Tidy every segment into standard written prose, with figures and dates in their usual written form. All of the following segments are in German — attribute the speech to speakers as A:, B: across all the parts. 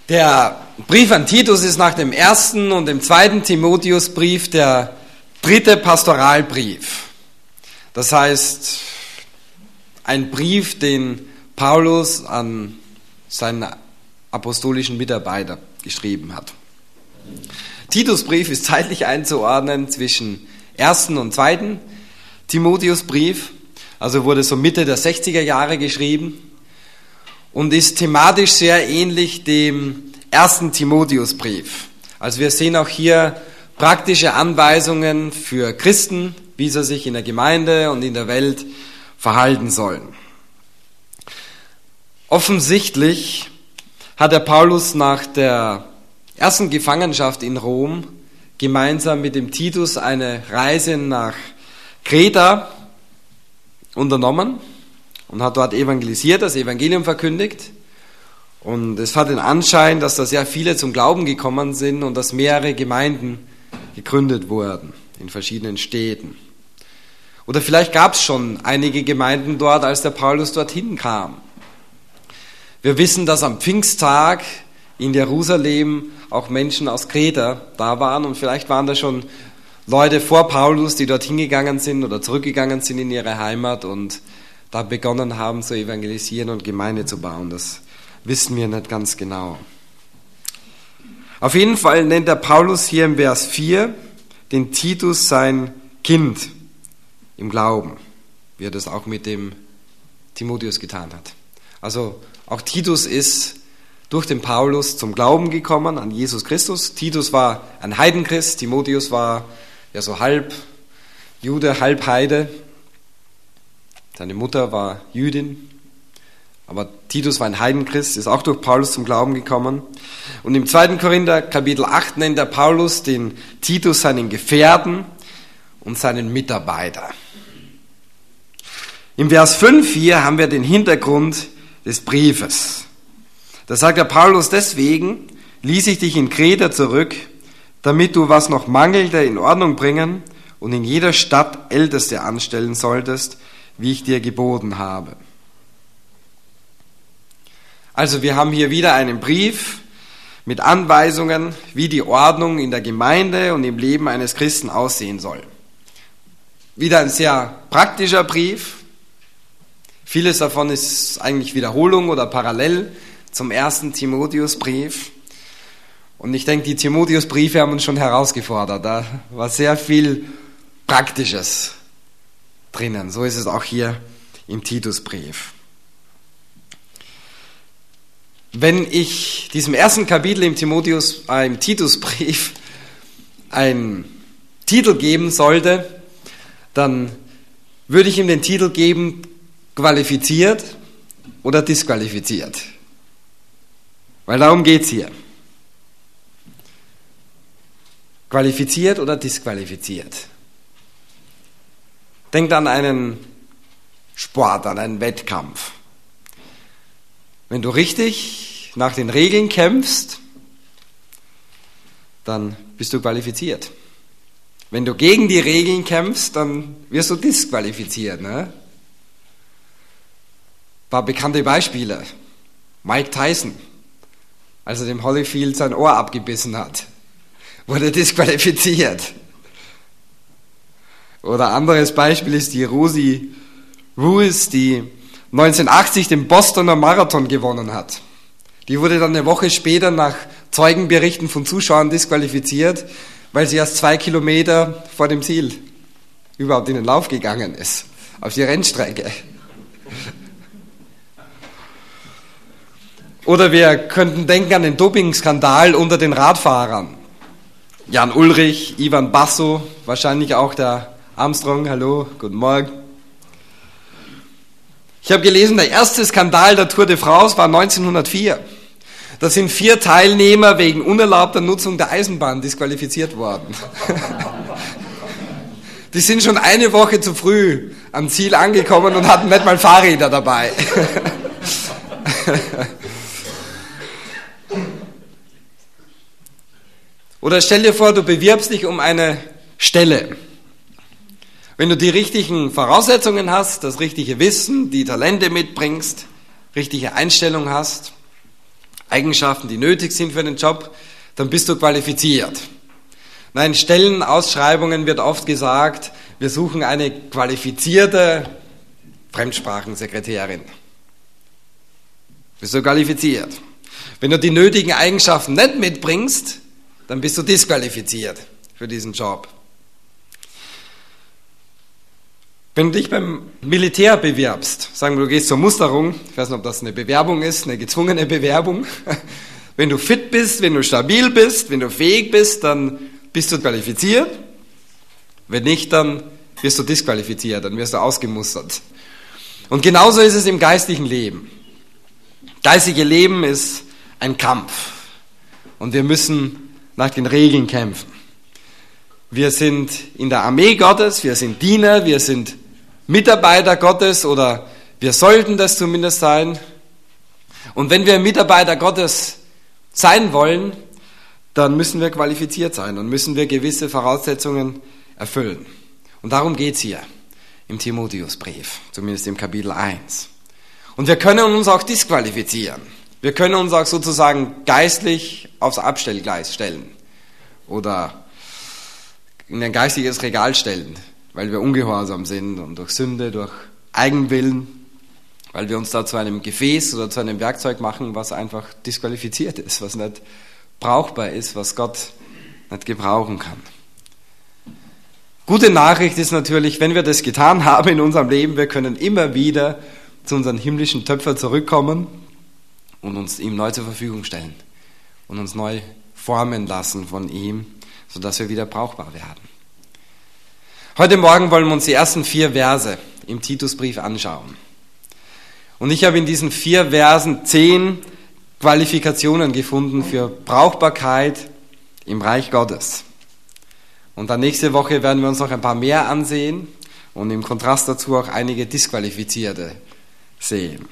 A: Der Brief an Titus ist nach dem ersten und dem zweiten Timotheusbrief der dritte Pastoralbrief. Das heißt, ein Brief, den Paulus an seinen apostolischen Mitarbeiter geschrieben hat. Titusbrief ist zeitlich einzuordnen zwischen ersten und zweiten Timotheusbrief, also wurde so Mitte der 60er Jahre geschrieben und ist thematisch sehr ähnlich dem ersten Timotheusbrief. Also wir sehen auch hier praktische Anweisungen für Christen, wie sie sich in der Gemeinde und in der Welt verhalten sollen. Offensichtlich hat der Paulus nach der ersten Gefangenschaft in Rom gemeinsam mit dem Titus eine Reise nach Kreta unternommen und hat dort evangelisiert, das Evangelium verkündigt. Und es hat den Anschein, dass da sehr viele zum Glauben gekommen sind und dass mehrere Gemeinden gegründet wurden in verschiedenen Städten. Oder vielleicht gab es schon einige Gemeinden dort, als der Paulus dorthin kam. Wir wissen, dass am Pfingsttag in Jerusalem auch Menschen aus Kreta da waren und vielleicht waren da schon Leute vor Paulus, die dorthin gegangen sind oder zurückgegangen sind in ihre Heimat und da begonnen haben zu evangelisieren und Gemeinde zu bauen. Das wissen wir nicht ganz genau. Auf jeden Fall nennt der Paulus hier im Vers 4 den Titus sein Kind im Glauben, wie er das auch mit dem Timotheus getan hat. Also auch Titus ist durch den Paulus zum Glauben gekommen an Jesus Christus. Titus war ein Heidenchrist, Timotheus war ja so halb Jude, halb Heide. Seine Mutter war Jüdin, aber Titus war ein Heidenchrist, ist auch durch Paulus zum Glauben gekommen. Und im 2. Korinther Kapitel 8 nennt der Paulus den Titus seinen Gefährten und seinen Mitarbeiter. Im Vers 5 hier haben wir den Hintergrund des Briefes. Da sagt der Paulus, deswegen ließ ich dich in Kreta zurück, damit du, was noch mangelte, in Ordnung bringen und in jeder Stadt Älteste anstellen solltest, wie ich dir geboten habe. Also wir haben hier wieder einen Brief mit Anweisungen, wie die Ordnung in der Gemeinde und im Leben eines Christen aussehen soll. Wieder ein sehr praktischer Brief. Vieles davon ist eigentlich Wiederholung oder parallel zum ersten Timotheusbrief. Und ich denke, die Timotheusbriefe haben uns schon herausgefordert. Da war sehr viel Praktisches drinnen. So ist es auch hier im Titusbrief. Wenn ich diesem ersten Kapitel im Titusbrief einen Titel geben sollte, dann würde ich ihm den Titel geben, qualifiziert oder disqualifiziert. Weil darum geht es hier. Qualifiziert oder disqualifiziert. Denkt an einen Sport, an einen Wettkampf. Wenn du richtig nach den Regeln kämpfst, dann bist du qualifiziert. Wenn du gegen die Regeln kämpfst, dann wirst du disqualifiziert. Ne? Ein paar bekannte Beispiele. Mike Tyson, als er dem Holyfield sein Ohr abgebissen hat, wurde disqualifiziert. Oder anderes Beispiel ist die Rosie Ruiz, die 1980 den Bostoner Marathon gewonnen hat. Die wurde dann eine Woche später nach Zeugenberichten von Zuschauern disqualifiziert, weil sie erst 2 Kilometer vor dem Ziel überhaupt in den Lauf gegangen ist, auf die Rennstrecke. Oder wir könnten denken an den Dopingskandal unter den Radfahrern. Jan Ullrich, Ivan Basso, wahrscheinlich auch der Armstrong, hallo, guten Morgen. Ich habe gelesen, der erste Skandal der Tour de France war 1904. Da sind 4 Teilnehmer wegen unerlaubter Nutzung der Eisenbahn disqualifiziert worden. Die sind schon eine Woche zu früh am Ziel angekommen und hatten nicht mal Fahrräder dabei. Oder stell dir vor, du bewirbst dich um eine Stelle. Wenn du die richtigen Voraussetzungen hast, das richtige Wissen, die Talente mitbringst, richtige Einstellung hast, Eigenschaften, die nötig sind für den Job, dann bist du qualifiziert. Nein, in Stellenausschreibungen wird oft gesagt, wir suchen eine qualifizierte Fremdsprachensekretärin. Bist du qualifiziert. Wenn du die nötigen Eigenschaften nicht mitbringst, dann bist du disqualifiziert für diesen Job. Wenn du dich beim Militär bewirbst, sagen wir, du gehst zur Musterung, ich weiß nicht, ob das eine Bewerbung ist, eine gezwungene Bewerbung. Wenn du fit bist, wenn du stabil bist, wenn du fähig bist, dann bist du qualifiziert. Wenn nicht, dann wirst du disqualifiziert, dann wirst du ausgemustert. Und genauso ist es im geistlichen Leben. Geistige Leben ist ein Kampf. Und wir müssen nach den Regeln kämpfen. Wir sind in der Armee Gottes, wir sind Diener, wir sind Mitarbeiter Gottes oder wir sollten das zumindest sein. Und wenn wir Mitarbeiter Gottes sein wollen, dann müssen wir qualifiziert sein und müssen wir gewisse Voraussetzungen erfüllen. Und darum geht es hier im Timotheusbrief, zumindest im Kapitel 1. Und wir können uns auch disqualifizieren. Wir können uns auch sozusagen geistlich aufs Abstellgleis stellen oder in ein geistiges Regal stellen, weil wir ungehorsam sind und durch Sünde, durch Eigenwillen, weil wir uns da zu einem Gefäß oder zu einem Werkzeug machen, was einfach disqualifiziert ist, was nicht brauchbar ist, was Gott nicht gebrauchen kann. Gute Nachricht ist natürlich, wenn wir das getan haben in unserem Leben, wir können immer wieder zu unserem himmlischen Töpfer zurückkommen und uns ihm neu zur Verfügung stellen und uns neu formen lassen von ihm, sodass wir wieder brauchbar werden. Heute Morgen wollen wir uns die ersten 4 Verse im Titusbrief anschauen. Und ich habe in diesen 4 Versen 10 Qualifikationen gefunden für Brauchbarkeit im Reich Gottes. Und dann nächste Woche werden wir uns noch ein paar mehr ansehen und im Kontrast dazu auch einige Disqualifizierte sehen.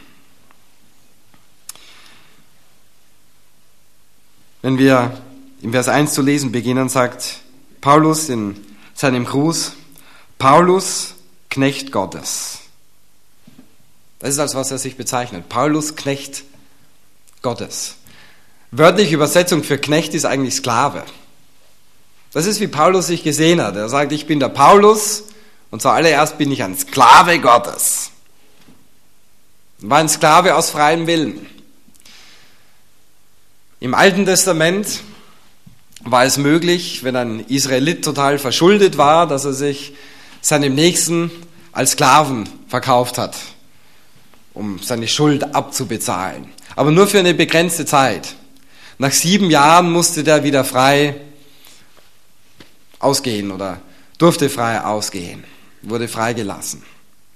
A: Wenn wir im Vers 1 zu lesen beginnen, sagt Paulus in seinem Gruß, Paulus, Knecht Gottes. Das ist, als was er sich bezeichnet. Paulus, Knecht Gottes. Wörtliche Übersetzung für Knecht ist eigentlich Sklave. Das ist, wie Paulus sich gesehen hat. Er sagt, ich bin der Paulus und zuallererst bin ich ein Sklave Gottes. Er war ein Sklave aus freiem Willen. Im Alten Testament war es möglich, wenn ein Israelit total verschuldet war, dass er sich seinem Nächsten als Sklaven verkauft hat, um seine Schuld abzubezahlen. Aber nur für eine begrenzte Zeit. Nach 7 Jahren musste der wieder frei ausgehen oder durfte frei ausgehen, wurde freigelassen.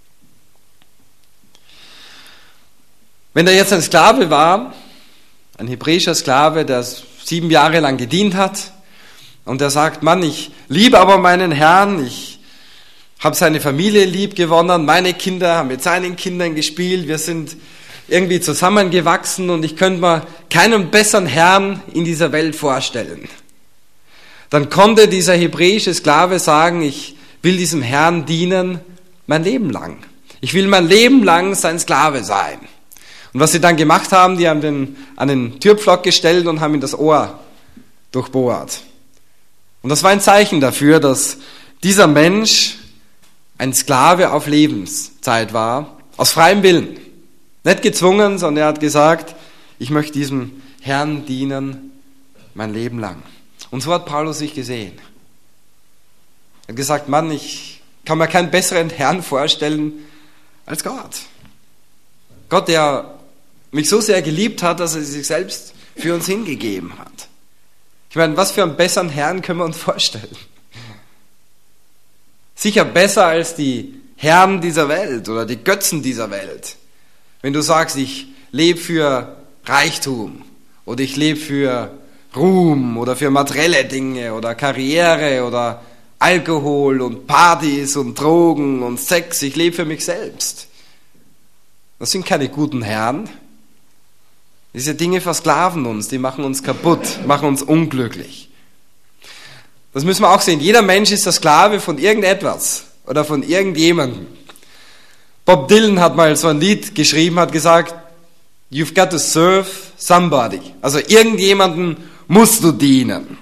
A: Wenn er jetzt ein Sklave war, ein hebräischer Sklave, der 7 Jahre lang gedient hat und der sagt, Mann, ich liebe aber meinen Herrn, ich habe seine Familie lieb gewonnen, meine Kinder haben mit seinen Kindern gespielt, wir sind irgendwie zusammengewachsen und ich könnte mir keinen besseren Herrn in dieser Welt vorstellen. Dann konnte dieser hebräische Sklave sagen, ich will diesem Herrn dienen mein Leben lang. Ich will mein Leben lang sein Sklave sein. Und was sie dann gemacht haben, die haben den an den Türpflock gestellt und haben ihm das Ohr durchbohrt. Und das war ein Zeichen dafür, dass dieser Mensch ein Sklave auf Lebenszeit war, aus freiem Willen. Nicht gezwungen, sondern er hat gesagt, ich möchte diesem Herrn dienen mein Leben lang. Und so hat Paulus sich gesehen. Er hat gesagt, Mann, ich kann mir keinen besseren Herrn vorstellen als Gott. Gott, der mich so sehr geliebt hat, dass er sich selbst für uns hingegeben hat. Ich meine, was für einen besseren Herrn können wir uns vorstellen? Sicher besser als die Herren dieser Welt oder die Götzen dieser Welt. Wenn du sagst, ich lebe für Reichtum oder ich lebe für Ruhm oder für materielle Dinge oder Karriere oder Alkohol und Partys und Drogen und Sex, ich lebe für mich selbst. Das sind keine guten Herren. Diese Dinge versklaven uns, die machen uns kaputt, machen uns unglücklich. Das müssen wir auch sehen. Jeder Mensch ist der Sklave von irgendetwas oder von irgendjemandem. Bob Dylan hat mal so ein Lied geschrieben, hat gesagt, You've got to serve somebody. Also irgendjemanden musst du dienen.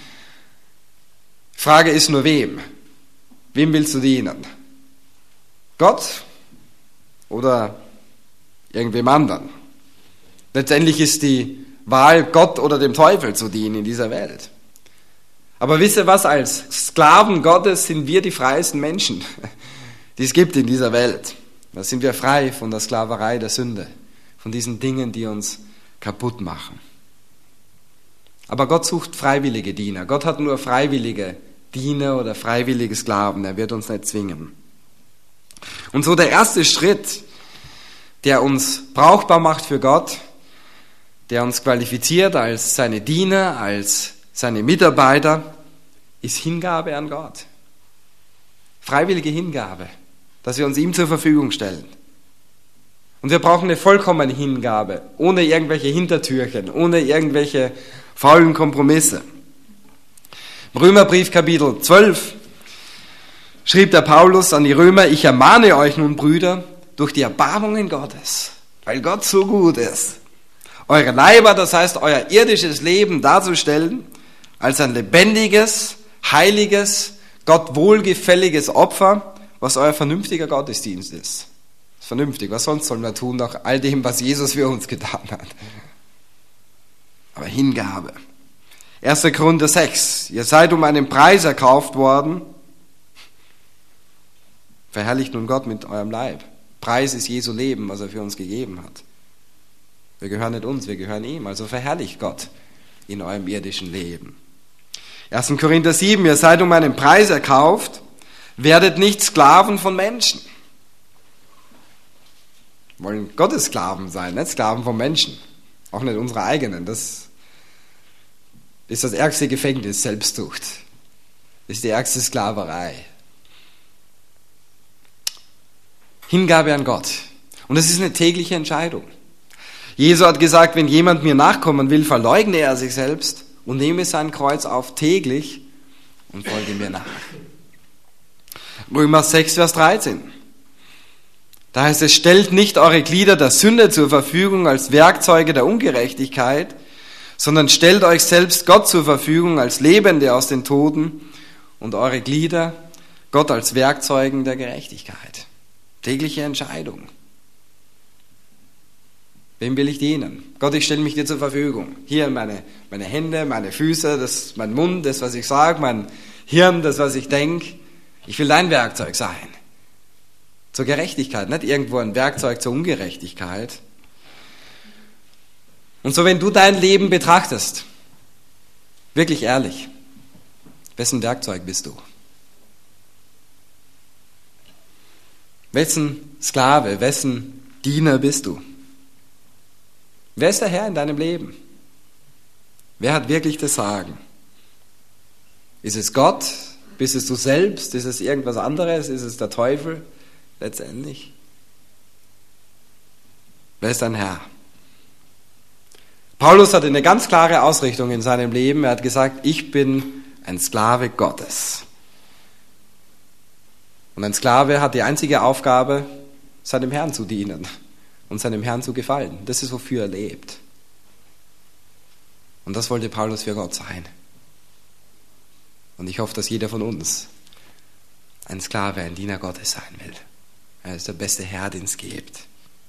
A: Frage ist nur wem? Wem willst du dienen? Gott oder irgendwem anderen? Letztendlich ist die Wahl, Gott oder dem Teufel zu dienen in dieser Welt. Aber wisst ihr was? Als Sklaven Gottes sind wir die freiesten Menschen, die es gibt in dieser Welt. Da sind wir frei von der Sklaverei der Sünde, von diesen Dingen, die uns kaputt machen. Aber Gott sucht freiwillige Diener. Gott hat nur freiwillige Diener oder freiwillige Sklaven. Er wird uns nicht zwingen. Und so der erste Schritt, der uns brauchbar macht für Gott, der uns qualifiziert als seine Diener, als seine Mitarbeiter, ist Hingabe an Gott. Freiwillige Hingabe, dass wir uns ihm zur Verfügung stellen. Und wir brauchen eine vollkommene Hingabe, ohne irgendwelche Hintertürchen, ohne irgendwelche faulen Kompromisse. Im Römerbrief Kapitel 12 schrieb der Paulus an die Römer: Ich ermahne euch nun, Brüder, durch die Erbarmungen Gottes, weil Gott so gut ist, eure Leiber, das heißt euer irdisches Leben, darzustellen als ein lebendiges, heiliges, Gott wohlgefälliges Opfer, was euer vernünftiger Gottesdienst ist. Das ist vernünftig, was sonst sollen wir tun nach all dem, was Jesus für uns getan hat? Aber Hingabe. 1. Korinther 6. Ihr seid um einen Preis erkauft worden. Verherrlicht nun Gott mit eurem Leib. Preis ist Jesu Leben, was er für uns gegeben hat. Wir gehören nicht uns, wir gehören ihm. Also verherrlicht Gott in eurem irdischen Leben. 1. Korinther 7. Ihr seid um einen Preis erkauft. Werdet nicht Sklaven von Menschen. Wir wollen Gottes Sklaven sein, nicht Sklaven von Menschen. Auch nicht unsere eigenen. Das ist das ärgste Gefängnis, Selbstsucht. Das ist die ärgste Sklaverei. Hingabe an Gott. Und das ist eine tägliche Entscheidung. Jesus hat gesagt, wenn jemand mir nachkommen will, verleugne er sich selbst und nehme sein Kreuz auf täglich und folge mir nach. Römer 6, Vers 13. Da heißt es: Stellt nicht eure Glieder der Sünde zur Verfügung als Werkzeuge der Ungerechtigkeit, sondern stellt euch selbst Gott zur Verfügung als Lebende aus den Toten und eure Glieder Gott als Werkzeugen der Gerechtigkeit. Tägliche Entscheidung. Wem will ich dienen? Gott, ich stelle mich dir zur Verfügung. Hier meine Hände, meine Füße, mein Mund, das, was ich sage, mein Hirn, das, was ich denke. Ich will dein Werkzeug sein. Zur Gerechtigkeit, nicht irgendwo ein Werkzeug zur Ungerechtigkeit. Und so, wenn du dein Leben betrachtest, wirklich ehrlich, wessen Werkzeug bist du? Wessen Sklave, wessen Diener bist du? Wer ist der Herr in deinem Leben? Wer hat wirklich das Sagen? Ist es Gott? Bist es du selbst? Ist es irgendwas anderes? Ist es der Teufel? Letztendlich. Wer ist dein Herr? Paulus hatte eine ganz klare Ausrichtung in seinem Leben. Er hat gesagt, ich bin ein Sklave Gottes. Und ein Sklave hat die einzige Aufgabe, seinem Herrn zu dienen und seinem Herrn zu gefallen. Das ist, wofür er lebt. Und das wollte Paulus für Gott sein. Und ich hoffe, dass jeder von uns ein Sklave, ein Diener Gottes sein will. Er ist der beste Herr, den es gibt.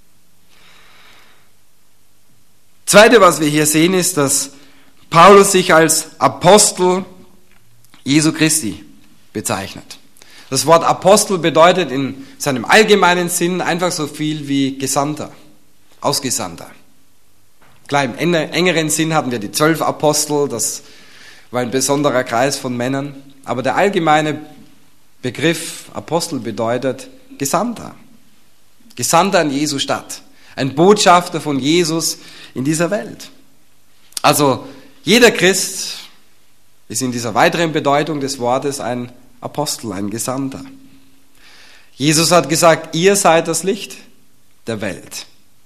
A: Zweite, was wir hier sehen, ist, dass Paulus sich als Apostel Jesu Christi bezeichnet. Das Wort Apostel bedeutet in seinem allgemeinen Sinn einfach so viel wie Gesandter, Ausgesandter. Klar, im engeren Sinn hatten wir die 12 Apostel, das war ein besonderer Kreis von Männern. Aber der allgemeine Begriff Apostel bedeutet Gesandter. Gesandter an Jesu Stadt. Ein Botschafter von Jesus in dieser Welt. Also jeder Christ ist in dieser weiteren Bedeutung des Wortes ein Apostel, ein Gesandter. Jesus hat gesagt, ihr seid das Licht der Welt.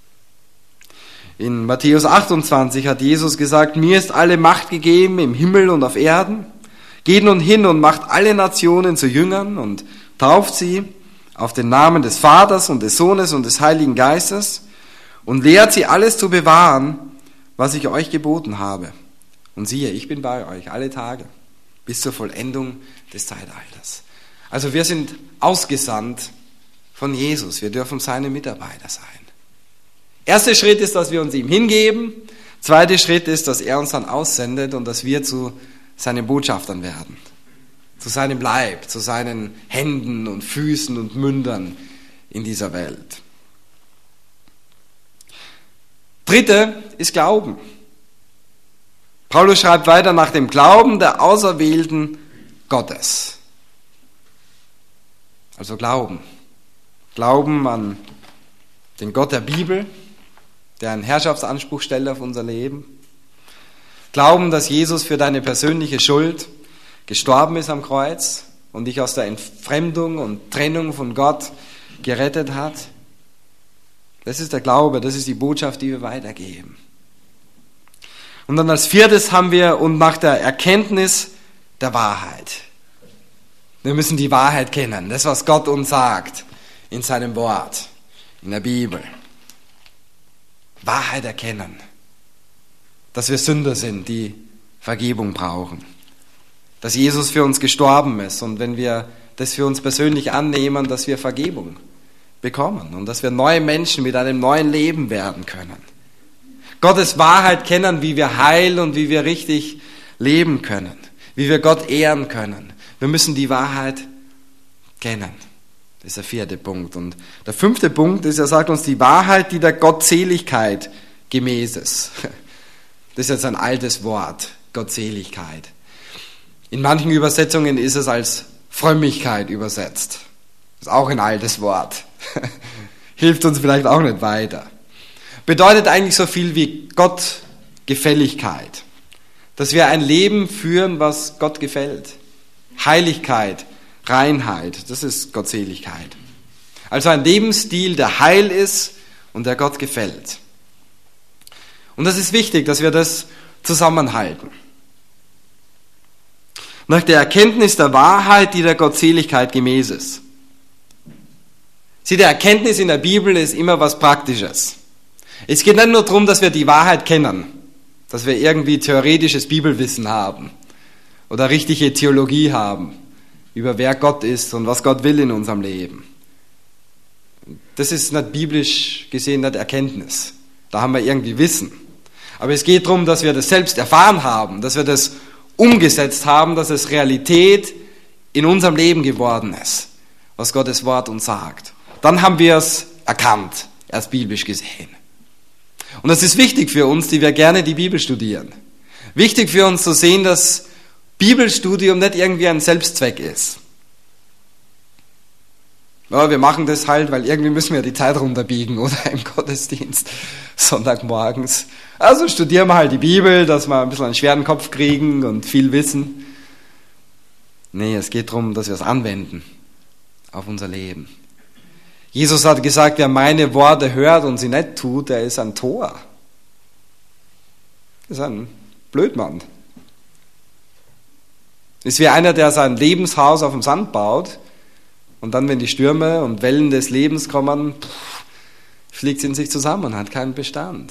A: In Matthäus 28 hat Jesus gesagt, mir ist alle Macht gegeben im Himmel und auf Erden. Geht nun hin und macht alle Nationen zu Jüngern und tauft sie auf den Namen des Vaters und des Sohnes und des Heiligen Geistes und lehrt sie alles zu bewahren, was ich euch geboten habe. Und siehe, ich bin bei euch alle Tage bis zur Vollendung des Zeitalters. Also wir sind ausgesandt von Jesus. Wir dürfen seine Mitarbeiter sein. Erster Schritt ist, dass wir uns ihm hingeben. Zweiter Schritt ist, dass er uns dann aussendet und dass wir zu seinen Botschaftern werden. Zu seinem Leib, zu seinen Händen und Füßen und Mündern in dieser Welt. Dritte ist Glauben. Paulus schreibt weiter nach dem Glauben der Auserwählten Gottes. Also Glauben. Glauben an den Gott der Bibel, der einen Herrschaftsanspruch stellt auf unser Leben. Glauben, dass Jesus für deine persönliche Schuld gestorben ist am Kreuz und dich aus der Entfremdung und Trennung von Gott gerettet hat. Das ist der Glaube, das ist die Botschaft, die wir weitergeben. Und dann als viertes haben wir, und nach der Erkenntnis der Wahrheit. Wir müssen die Wahrheit kennen, das, was Gott uns sagt in seinem Wort, in der Bibel. Wahrheit erkennen, dass wir Sünder sind, die Vergebung brauchen. Dass Jesus für uns gestorben ist und wenn wir das für uns persönlich annehmen, dass wir Vergebung bekommen und dass wir neue Menschen mit einem neuen Leben werden können. Gottes Wahrheit kennen, wie wir heil und wie wir richtig leben können, wie wir Gott ehren können. Wir müssen die Wahrheit kennen. Das ist der vierte Punkt. Und der fünfte Punkt ist, er sagt uns die Wahrheit, die der Gottseligkeit gemäß ist. Das ist jetzt ein altes Wort, Gottseligkeit. In manchen Übersetzungen ist es als Frömmigkeit übersetzt. Das ist auch ein altes Wort. Hilft uns vielleicht auch nicht weiter. Bedeutet eigentlich so viel wie Gottgefälligkeit. Dass wir ein Leben führen, was Gott gefällt. Heiligkeit, Reinheit, das ist Gottseligkeit. Also ein Lebensstil, der heil ist und der Gott gefällt. Und das ist wichtig, dass wir das zusammenhalten. Nach der Erkenntnis der Wahrheit, die der Gottseligkeit gemäß ist. Die Erkenntnis in der Bibel ist immer was Praktisches. Es geht nicht nur darum, dass wir die Wahrheit kennen, dass wir irgendwie theoretisches Bibelwissen haben oder richtige Theologie haben, über wer Gott ist und was Gott will in unserem Leben. Das ist nicht biblisch gesehen nicht Erkenntnis. Da haben wir irgendwie Wissen. Aber es geht darum, dass wir das selbst erfahren haben, dass wir das umgesetzt haben, dass es Realität in unserem Leben geworden ist, was Gottes Wort uns sagt. Dann haben wir es erkannt, erst biblisch gesehen. Und das ist wichtig für uns, die wir gerne die Bibel studieren. Wichtig für uns zu sehen, dass Bibelstudium nicht irgendwie ein Selbstzweck ist. Ja, wir machen das halt, weil irgendwie müssen wir die Zeit runterbiegen oder im Gottesdienst Sonntagmorgens. Also studieren wir halt die Bibel, dass wir ein bisschen einen schweren Kopf kriegen und viel wissen. Nee, es geht darum, dass wir es anwenden auf unser Leben. Jesus hat gesagt, wer meine Worte hört und sie nicht tut, der ist ein Tor. Das ist ein Blödmann. Ist wie einer, der sein Lebenshaus auf dem Sand baut und dann, wenn die Stürme und Wellen des Lebens kommen, fliegt es in sich zusammen und hat keinen Bestand.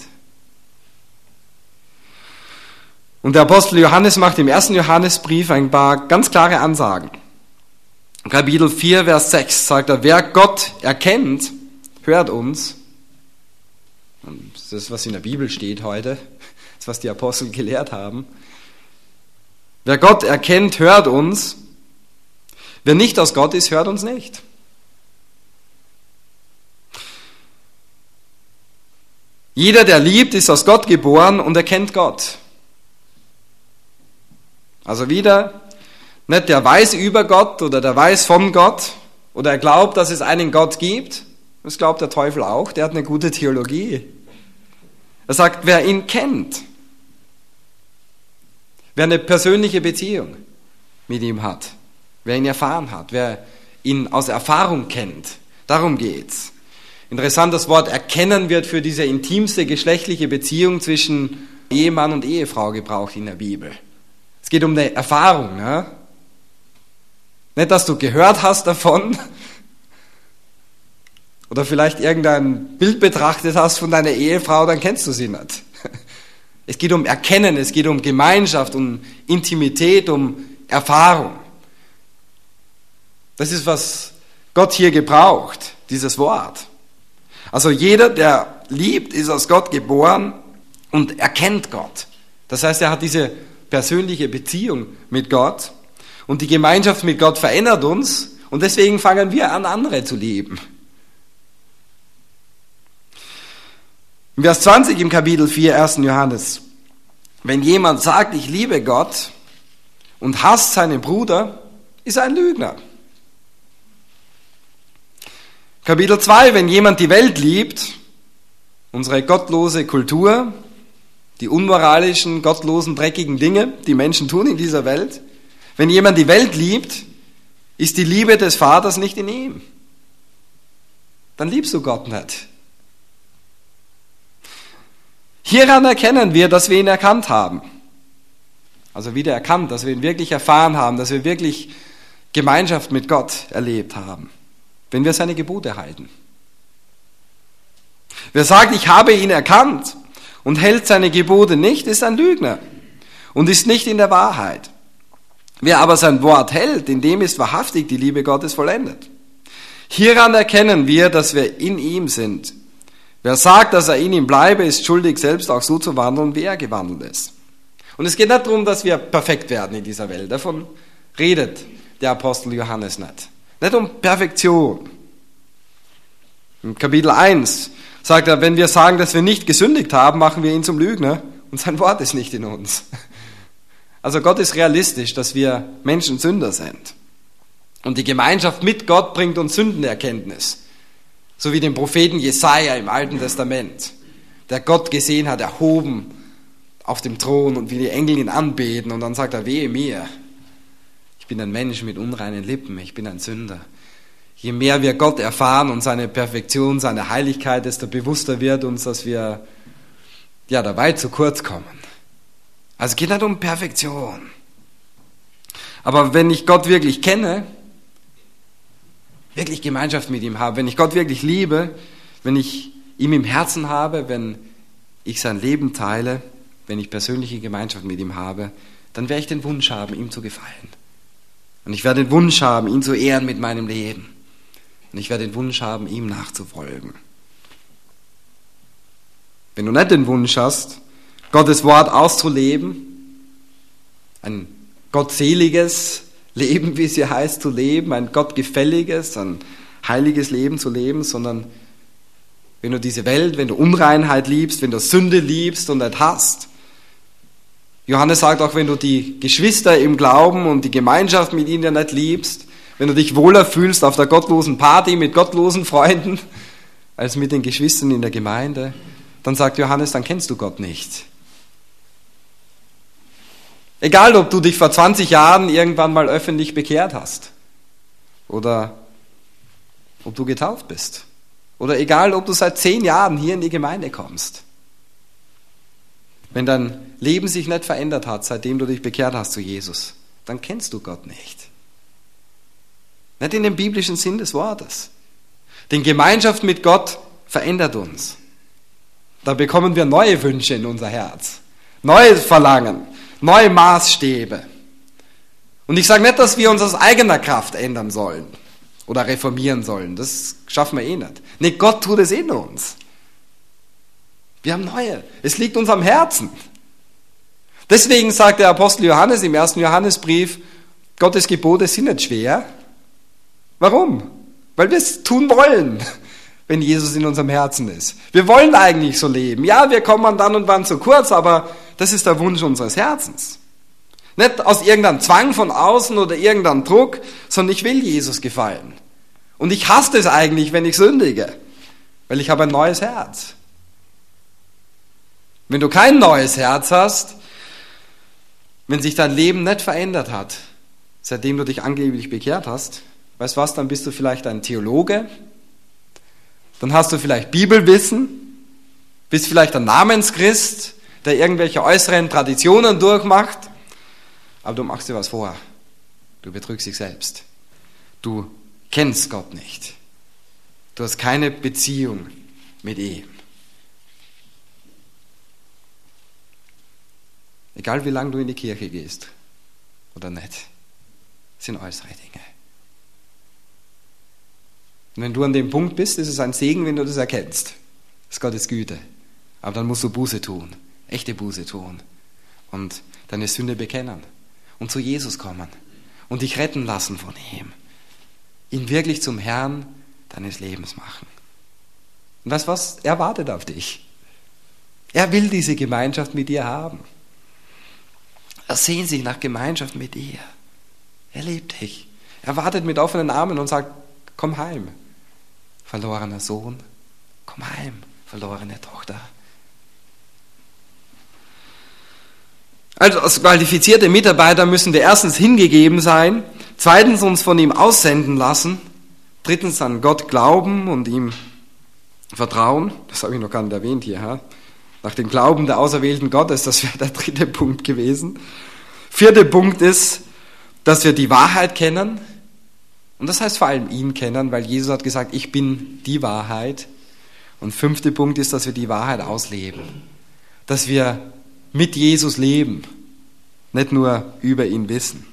A: Und der Apostel Johannes macht im 1. Johannesbrief ein paar ganz klare Ansagen. Kapitel 4, Vers 6 sagt er, wer Gott erkennt, hört uns. Und das ist, was in der Bibel steht heute, das ist, was die Apostel gelehrt haben. Wer Gott erkennt, hört uns. Wer nicht aus Gott ist, hört uns nicht. Jeder, der liebt, ist aus Gott geboren und erkennt Gott. Also wieder, nicht der weiß über Gott oder der weiß von Gott oder er glaubt, dass es einen Gott gibt. Das glaubt der Teufel auch, der hat eine gute Theologie. Er sagt, wer ihn kennt, wer eine persönliche Beziehung mit ihm hat, wer ihn erfahren hat, wer ihn aus Erfahrung kennt, darum geht's. Interessant, das Wort erkennen wird für diese intimste geschlechtliche Beziehung zwischen Ehemann und Ehefrau gebraucht in der Bibel. Es geht um eine Erfahrung. Ne? Nicht, dass du gehört hast davon oder vielleicht irgendein Bild betrachtet hast von deiner Ehefrau, dann kennst du sie nicht. Es geht um Erkennen, es geht um Gemeinschaft, um Intimität, um Erfahrung. Das ist, was Gott hier gebraucht, dieses Wort. Also jeder, der liebt, ist aus Gott geboren und erkennt Gott. Das heißt, er hat diese persönliche Beziehung mit Gott und die Gemeinschaft mit Gott verändert uns und deswegen fangen wir an, andere zu lieben. In Vers 20 im Kapitel 4, 1. Johannes. Wenn jemand sagt, ich liebe Gott und hasst seinen Bruder, ist er ein Lügner. Kapitel 2, wenn jemand die Welt liebt, unsere gottlose Kultur, die unmoralischen, gottlosen, dreckigen Dinge, die Menschen tun in dieser Welt, wenn jemand die Welt liebt, ist die Liebe des Vaters nicht in ihm. Dann liebst du Gott nicht. Hieran erkennen wir, dass wir ihn erkannt haben. Also wieder erkannt, dass wir ihn wirklich erfahren haben, dass wir wirklich Gemeinschaft mit Gott erlebt haben, wenn wir seine Gebote halten. Wer sagt, ich habe ihn erkannt und hält seine Gebote nicht, ist ein Lügner und ist nicht in der Wahrheit. Wer aber sein Wort hält, in dem ist wahrhaftig die Liebe Gottes vollendet. Hieran erkennen wir, dass wir in ihm sind. Wer sagt, dass er in ihm bleibe, ist schuldig, selbst auch so zu wandeln, wie er gewandelt ist. Und es geht nicht darum, dass wir perfekt werden in dieser Welt. Davon redet der Apostel Johannes nicht. Nicht um Perfektion. Im Kapitel 1 sagt er, wenn wir sagen, dass wir nicht gesündigt haben, machen wir ihn zum Lügner und sein Wort ist nicht in uns. Also Gott ist realistisch, dass wir Menschen Sünder sind. Und die Gemeinschaft mit Gott bringt uns Sündenerkenntnis. So wie den Propheten Jesaja im Alten Testament, der Gott gesehen hat, erhoben auf dem Thron und wie die Engel ihn anbeten. Und dann sagt er, wehe mir, ich bin ein Mensch mit unreinen Lippen, ich bin ein Sünder. Je mehr wir Gott erfahren und seine Perfektion, seine Heiligkeit, desto bewusster wird uns, dass wir dabei zu kurz kommen. Also es geht nicht um Perfektion. Aber wenn ich Gott wirklich kenne, wirklich Gemeinschaft mit ihm habe, wenn ich Gott wirklich liebe, wenn ich ihm im Herzen habe, wenn ich sein Leben teile, wenn ich persönliche Gemeinschaft mit ihm habe, dann werde ich den Wunsch haben, ihm zu gefallen. Und ich werde den Wunsch haben, ihn zu ehren mit meinem Leben. Und ich werde den Wunsch haben, ihm nachzufolgen. Wenn du nicht den Wunsch hast, Gottes Wort auszuleben, ein gottseliges Leben, wie es hier heißt, zu leben, ein gottgefälliges, ein heiliges Leben zu leben, sondern wenn du diese Welt, wenn du Unreinheit liebst, wenn du Sünde liebst und nicht hast. Johannes sagt auch, wenn du die Geschwister im Glauben und die Gemeinschaft mit ihnen nicht liebst, wenn du dich wohler fühlst auf der gottlosen Party mit gottlosen Freunden, als mit den Geschwistern in der Gemeinde, dann sagt Johannes, dann kennst du Gott nicht. Egal, ob du dich vor 20 Jahren irgendwann mal öffentlich bekehrt hast oder ob du getauft bist oder egal, ob du seit 10 Jahren hier in die Gemeinde kommst. Wenn dein Leben sich nicht verändert hat, seitdem du dich bekehrt hast zu Jesus, dann kennst du Gott nicht. Nicht in dem biblischen Sinn des Wortes. Denn Gemeinschaft mit Gott verändert uns. Da bekommen wir neue Wünsche in unser Herz, neue Verlangen, neue Maßstäbe. Und ich sage nicht, dass wir uns aus eigener Kraft ändern sollen oder reformieren sollen. Das schaffen wir eh nicht. Nee, Gott tut es in uns. Wir haben neue. Es liegt uns am Herzen. Deswegen sagt der Apostel Johannes im 1. Johannesbrief, Gottes Gebote sind nicht schwer. Warum? Weil wir es tun wollen, wenn Jesus in unserem Herzen ist. Wir wollen eigentlich so leben. Ja, wir kommen dann und wann zu kurz, aber das ist der Wunsch unseres Herzens. Nicht aus irgendeinem Zwang von außen oder irgendeinem Druck, sondern ich will Jesus gefallen. Und ich hasse es eigentlich, wenn ich sündige, weil ich habe ein neues Herz. Wenn du kein neues Herz hast, wenn sich dein Leben nicht verändert hat, seitdem du dich angeblich bekehrt hast, weißt du was, dann bist du vielleicht ein Theologe, dann hast du vielleicht Bibelwissen, bist vielleicht ein Namenschrist, der irgendwelche äußeren Traditionen durchmacht, aber du machst dir was vor. Du betrügst dich selbst. Du kennst Gott nicht. Du hast keine Beziehung mit ihm. Egal wie lange du in die Kirche gehst oder nicht, das sind äußere Dinge. Und wenn du an dem Punkt bist, ist es ein Segen, wenn du das erkennst. Das ist Gottes Güte. Aber dann musst du Buße tun, echte Buße tun und deine Sünde bekennen und zu Jesus kommen und dich retten lassen von ihm. Ihn wirklich zum Herrn deines Lebens machen. Und weißt du was? Er wartet auf dich. Er will diese Gemeinschaft mit dir haben. Er sehnt sich nach Gemeinschaft mit dir. Er liebt dich. Er wartet mit offenen Armen und sagt, komm heim, verlorener Sohn, komm heim, verlorene Tochter. Also als qualifizierte Mitarbeiter müssen wir erstens hingegeben sein, zweitens uns von ihm aussenden lassen, drittens an Gott glauben und ihm vertrauen. Das habe ich noch gar nicht erwähnt hier. Ja? Nach dem Glauben der auserwählten Gottes, das wäre der dritte Punkt gewesen. Vierter Punkt ist, dass wir die Wahrheit kennen. Und das heißt vor allem ihn kennen, weil Jesus hat gesagt, ich bin die Wahrheit. Und fünfter Punkt ist, dass wir die Wahrheit ausleben. Dass wir mit Jesus leben, nicht nur über ihn wissen.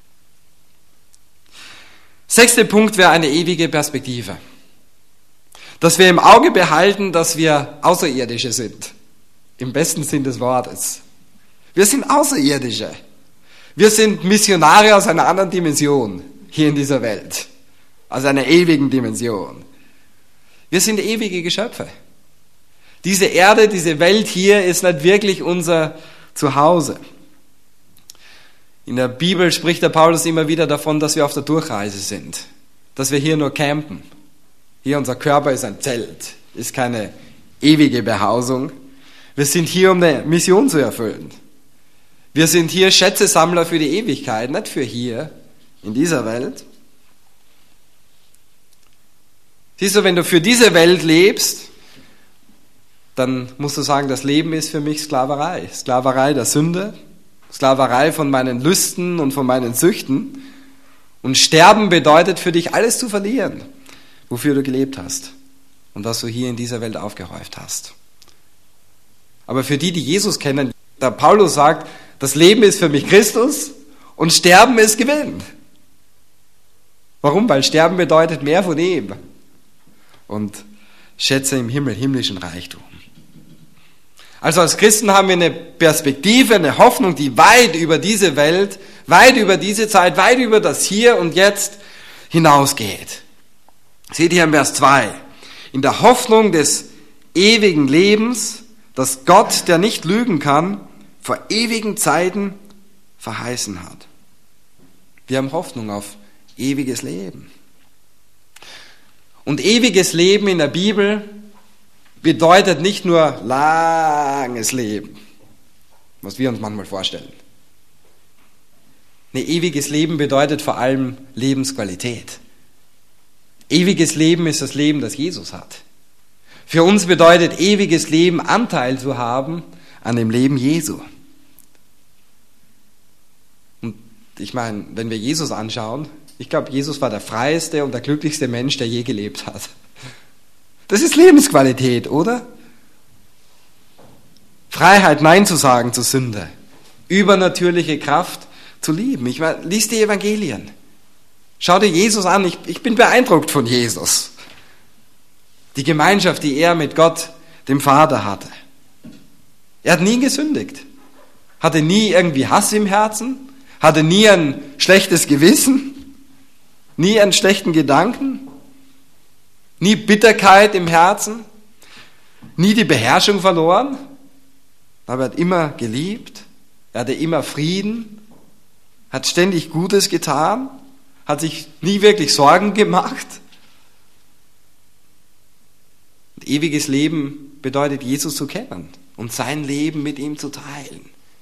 A: Sechster Punkt wäre eine ewige Perspektive. Dass wir im Auge behalten, dass wir Außerirdische sind. Im besten Sinn des Wortes. Wir sind Außerirdische. Wir sind Missionare aus einer anderen Dimension hier in dieser Welt. Aus einer ewigen Dimension. Wir sind ewige Geschöpfe. Diese Erde, diese Welt hier ist nicht wirklich unser Zuhause. In der Bibel spricht der Paulus immer wieder davon, dass wir auf der Durchreise sind. Dass wir hier nur campen. Hier unser Körper ist ein Zelt, ist keine ewige Behausung. Wir sind hier, um eine Mission zu erfüllen. Wir sind hier Schätzesammler für die Ewigkeit, nicht für hier, in dieser Welt. Siehst du, wenn du für diese Welt lebst, dann musst du sagen, das Leben ist für mich Sklaverei. Sklaverei der Sünde, Sklaverei von meinen Lüsten und von meinen Süchten. Und Sterben bedeutet für dich alles zu verlieren, wofür du gelebt hast und was du hier in dieser Welt aufgehäuft hast. Aber für die Jesus kennen, der Paulus sagt, das Leben ist für mich Christus und Sterben ist Gewinn. Warum? Weil Sterben bedeutet mehr von ihm und Schätze im Himmel, himmlischen Reichtum. Also als Christen haben wir eine Perspektive, eine Hoffnung, die weit über diese Welt, weit über diese Zeit, weit über das Hier und Jetzt hinausgeht. Seht ihr im Vers 2. In der Hoffnung des ewigen Lebens, das Gott, der nicht lügen kann, vor ewigen Zeiten verheißen hat. Wir haben Hoffnung auf ewiges Leben. Und ewiges Leben in der Bibel bedeutet nicht nur langes Leben, was wir uns manchmal vorstellen. Nee, ewiges Leben bedeutet vor allem Lebensqualität. Ewiges Leben ist das Leben, das Jesus hat. Für uns bedeutet ewiges Leben, Anteil zu haben an dem Leben Jesu. Und ich meine, wenn wir Jesus anschauen, ich glaube, Jesus war der freieste und der glücklichste Mensch, der je gelebt hat. Das ist Lebensqualität, oder? Freiheit, Nein zu sagen zur Sünde. Übernatürliche Kraft zu lieben. Ich meine, lies die Evangelien. Schau dir Jesus an. Ich bin beeindruckt von Jesus. Die Gemeinschaft, die er mit Gott, dem Vater, hatte. Er hat nie gesündigt. Hatte nie irgendwie Hass im Herzen. Hatte nie ein schlechtes Gewissen. Nie einen schlechten Gedanken. Nie Bitterkeit im Herzen. Nie die Beherrschung verloren. Aber er hat immer geliebt. Er hatte immer Frieden. Hat ständig Gutes getan. Hat sich nie wirklich Sorgen gemacht. Und ewiges Leben bedeutet, Jesus zu kennen und sein Leben mit ihm zu teilen.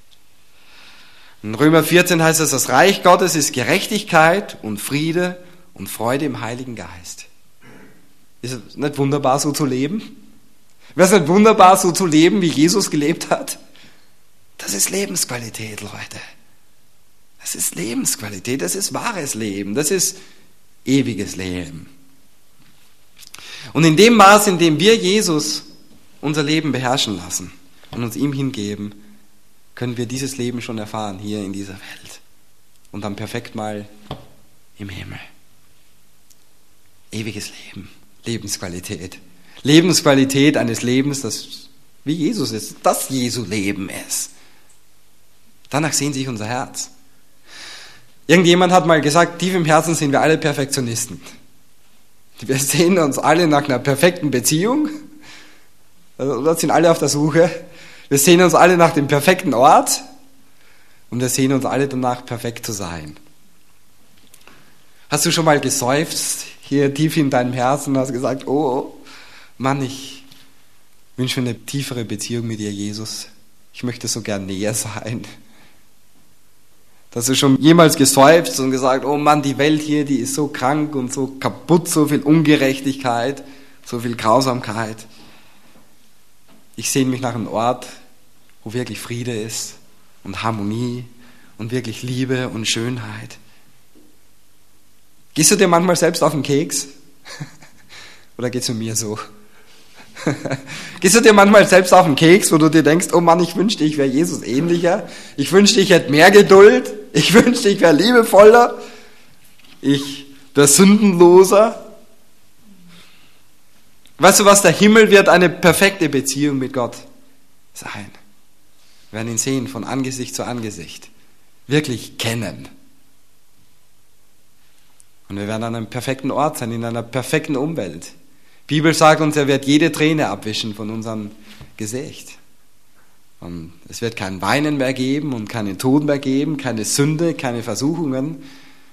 A: In Römer 14 heißt es, das Reich Gottes ist Gerechtigkeit und Friede und Freude im Heiligen Geist. Ist es nicht wunderbar, so zu leben? Wäre es nicht wunderbar, so zu leben, wie Jesus gelebt hat? Das ist Lebensqualität, Leute. Das ist Lebensqualität, das ist wahres Leben, das ist ewiges Leben. Und in dem Maß, in dem wir Jesus unser Leben beherrschen lassen und uns ihm hingeben, können wir dieses Leben schon erfahren hier in dieser Welt. Und dann perfekt mal im Himmel. Ewiges Leben, Lebensqualität. Lebensqualität eines Lebens, das wie Jesus ist, das Jesu Leben ist. Danach sehnt sich unser Herz. Irgendjemand hat mal gesagt, tief im Herzen sind wir alle Perfektionisten. Wir sehnen uns alle nach einer perfekten Beziehung. Dort sind alle auf der Suche. Wir sehnen uns alle nach dem perfekten Ort. Und wir sehnen uns alle danach, perfekt zu sein. Hast du schon mal geseufzt, hier tief in deinem Herzen, und hast gesagt, oh Mann, ich wünsche mir eine tiefere Beziehung mit dir, Jesus. Ich möchte so gern näher sein. Hast du schon jemals geseufzt und gesagt, oh Mann, die Welt hier, die ist so krank und so kaputt, so viel Ungerechtigkeit, so viel Grausamkeit. Ich sehne mich nach einem Ort, wo wirklich Friede ist und Harmonie und wirklich Liebe und Schönheit. Gehst du dir manchmal selbst auf den Keks? Oder geht's nur mir so? Gehst du dir manchmal selbst auf den Keks, wo du dir denkst, oh Mann, ich wünschte, ich wäre Jesus ähnlicher. Ich wünschte, ich hätte mehr Geduld. Ich wünschte, ich wäre liebevoller. Ich wäre sündenloser. Weißt du was, der Himmel wird eine perfekte Beziehung mit Gott sein. Wir werden ihn sehen von Angesicht zu Angesicht. Wirklich kennen. Und wir werden an einem perfekten Ort sein, in einer perfekten Umwelt. Die Bibel sagt uns, er wird jede Träne abwischen von unserem Gesicht. Und es wird kein Weinen mehr geben und keinen Tod mehr geben, keine Sünde, keine Versuchungen.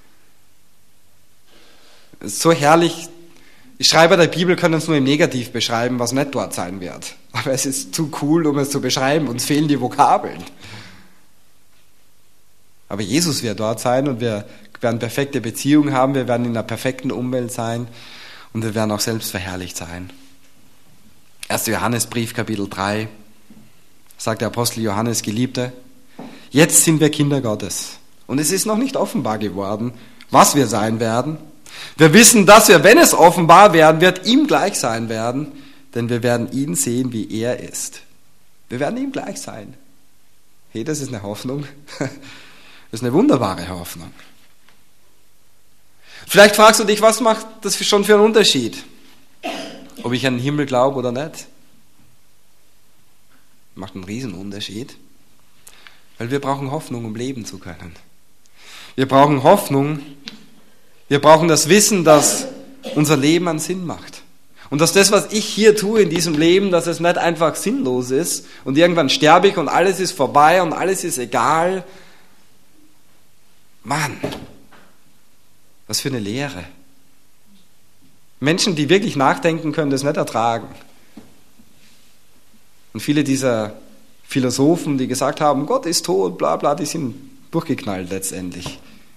A: Es ist so herrlich. Die Schreiber der Bibel können uns nur im Negativ beschreiben, was nicht dort sein wird. Aber es ist zu cool, um es zu beschreiben. Uns fehlen die Vokabeln. Aber Jesus wird dort sein und wir werden perfekte Beziehungen haben. Wir werden in einer perfekten Umwelt sein. Und wir werden auch selbst verherrlicht sein. 1. Johannesbrief, Kapitel 3, sagt der Apostel Johannes, Geliebte, jetzt sind wir Kinder Gottes. Und es ist noch nicht offenbar geworden, was wir sein werden. Wir wissen, dass wir, wenn es offenbar werden wird, ihm gleich sein werden, denn wir werden ihn sehen, wie er ist. Wir werden ihm gleich sein. Hey, das ist eine Hoffnung. Das ist eine wunderbare Hoffnung. Vielleicht fragst du dich, was macht das schon für einen Unterschied? Ob ich an den Himmel glaube oder nicht? Macht einen Riesenunterschied. Weil wir brauchen Hoffnung, um leben zu können. Wir brauchen Hoffnung. Wir brauchen das Wissen, dass unser Leben einen Sinn macht. Und dass das, was ich hier tue in diesem Leben, dass es nicht einfach sinnlos ist und irgendwann sterbe ich und alles ist vorbei und alles ist egal. Mann, was für eine Lehre. Menschen, die wirklich nachdenken, können das nicht ertragen. Und viele dieser Philosophen, die gesagt haben, Gott ist tot, bla bla, die sind durchgeknallt letztendlich.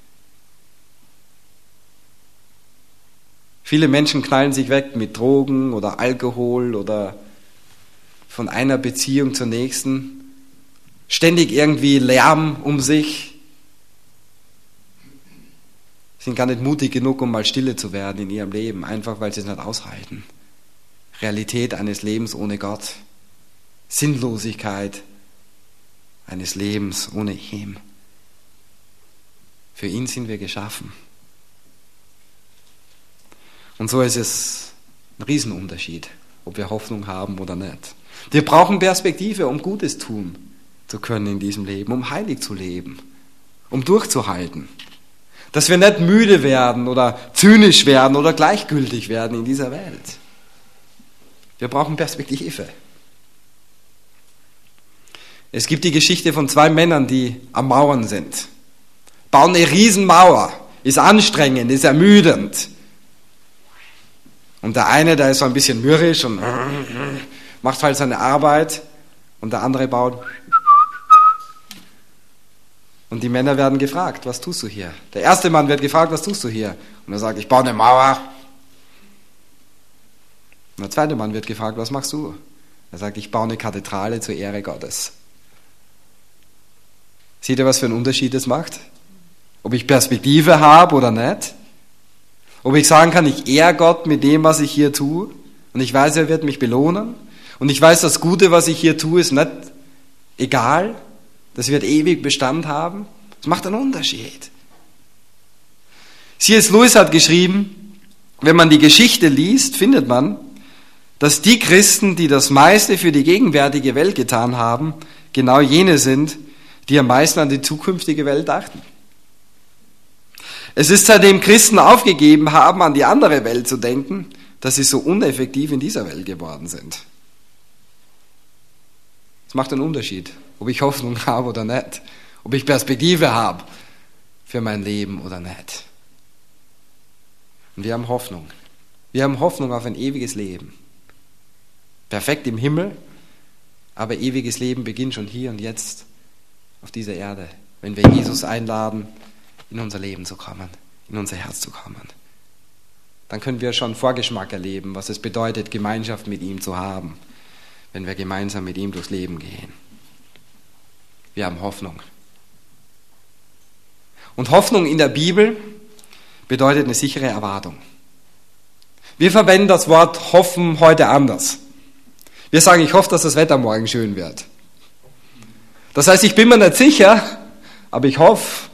A: Viele Menschen knallen sich weg mit Drogen oder Alkohol oder von einer Beziehung zur nächsten. Ständig irgendwie Lärm um sich. Sind gar nicht mutig genug, um mal stille zu werden in ihrem Leben, einfach weil sie es nicht aushalten. Realität eines Lebens ohne Gott. Sinnlosigkeit eines Lebens ohne ihn. Für ihn sind wir geschaffen. Und so ist es ein Riesenunterschied, ob wir Hoffnung haben oder nicht. Wir brauchen Perspektive, um Gutes tun zu können in diesem Leben, um heilig zu leben, um durchzuhalten. Dass wir nicht müde werden oder zynisch werden oder gleichgültig werden in dieser Welt. Wir brauchen Perspektive. Es gibt die Geschichte von 2 Männern, die am Mauern sind. Bauen eine Riesenmauer. Ist anstrengend, ist ermüdend. Und der eine, der ist so ein bisschen mürrisch und macht halt seine Arbeit. Und der andere baut. Und die Männer werden gefragt, was tust du hier? Der erste Mann wird gefragt, was tust du hier? Und er sagt, ich baue eine Mauer. Und der zweite Mann wird gefragt, was machst du? Er sagt, ich baue eine Kathedrale zur Ehre Gottes. Seht ihr, was für einen Unterschied das macht? Ob ich Perspektive habe oder nicht? Ob ich sagen kann, ich ehre Gott mit dem, was ich hier tue? Und ich weiß, er wird mich belohnen. Und ich weiß, das Gute, was ich hier tue, ist nicht egal. Das wird ewig Bestand haben. Das macht einen Unterschied. C.S. Lewis hat geschrieben, wenn man die Geschichte liest, findet man, dass die Christen, die das meiste für die gegenwärtige Welt getan haben, genau jene sind, die am meisten an die zukünftige Welt dachten. Es ist, seitdem Christen aufgegeben haben, an die andere Welt zu denken, dass sie so uneffektiv in dieser Welt geworden sind. Es macht einen Unterschied, ob ich Hoffnung habe oder nicht, ob ich Perspektive habe für mein Leben oder nicht. Und wir haben Hoffnung. Wir haben Hoffnung auf ein ewiges Leben. Perfekt im Himmel, aber ewiges Leben beginnt schon hier und jetzt auf dieser Erde, wenn wir Jesus einladen, in unser Leben zu kommen, in unser Herz zu kommen. Dann können wir schon Vorgeschmack erleben, was es bedeutet, Gemeinschaft mit ihm zu haben, wenn wir gemeinsam mit ihm durchs Leben gehen. Wir haben Hoffnung. Und Hoffnung in der Bibel bedeutet eine sichere Erwartung. Wir verwenden das Wort hoffen heute anders. Wir sagen, ich hoffe, dass das Wetter morgen schön wird. Das heißt, ich bin mir nicht sicher, aber ich hoffe.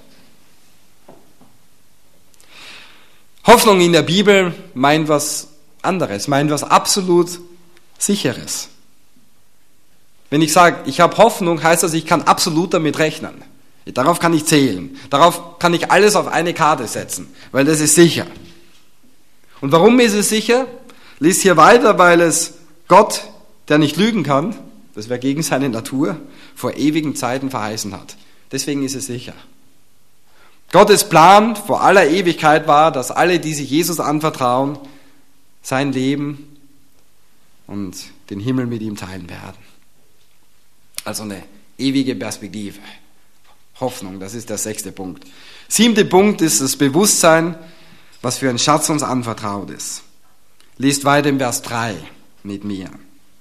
A: Hoffnung in der Bibel meint was anderes, meint was absolut Sicheres. Wenn ich sage, ich habe Hoffnung, heißt das, ich kann absolut damit rechnen. Darauf kann ich zählen. Darauf kann ich alles auf eine Karte setzen, weil das ist sicher. Und warum ist es sicher? Lies hier weiter, weil es Gott, der nicht lügen kann, das wäre gegen seine Natur, vor ewigen Zeiten verheißen hat. Deswegen ist es sicher. Gottes Plan vor aller Ewigkeit war, dass alle, die sich Jesus anvertrauen, sein Leben und den Himmel mit ihm teilen werden. Also eine ewige Perspektive. Hoffnung, das ist der 6. Punkt. 7. Punkt ist das Bewusstsein, was für ein Schatz uns anvertraut ist. Lest weiter im Vers 3 mit mir.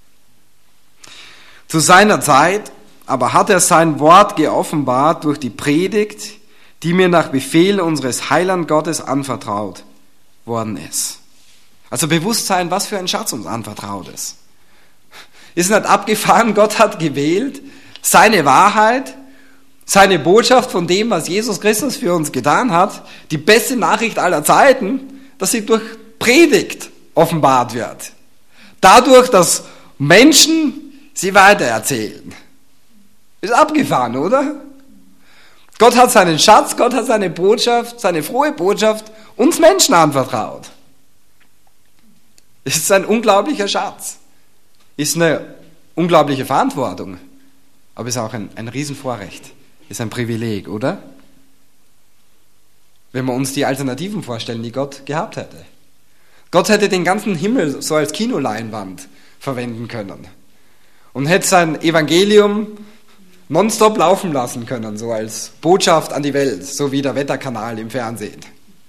A: Zu seiner Zeit aber hat er sein Wort geoffenbart durch die Predigt, die mir nach Befehl unseres Heiland Gottes anvertraut worden ist. Also Bewusstsein, was für ein Schatz uns anvertraut ist. Ist nicht abgefahren, Gott hat gewählt, seine Wahrheit, seine Botschaft von dem, was Jesus Christus für uns getan hat, die beste Nachricht aller Zeiten, dass sie durch Predigt offenbart wird. Dadurch, dass Menschen sie weitererzählen. Ist abgefahren, oder? Gott hat seinen Schatz, Gott hat seine Botschaft, seine frohe Botschaft uns Menschen anvertraut. Es ist ein unglaublicher Schatz. Ist eine unglaubliche Verantwortung. Aber ist auch ein Riesenvorrecht. Ist ein Privileg, oder? Wenn wir uns die Alternativen vorstellen, die Gott gehabt hätte. Gott hätte den ganzen Himmel so als Kinoleinwand verwenden können. Und hätte sein Evangelium nonstop laufen lassen können, so als Botschaft an die Welt, so wie der Wetterkanal im Fernsehen.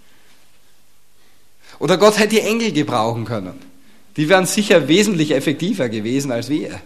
A: Oder Gott hätte die Engel gebrauchen können. Die wären sicher wesentlich effektiver gewesen als wir.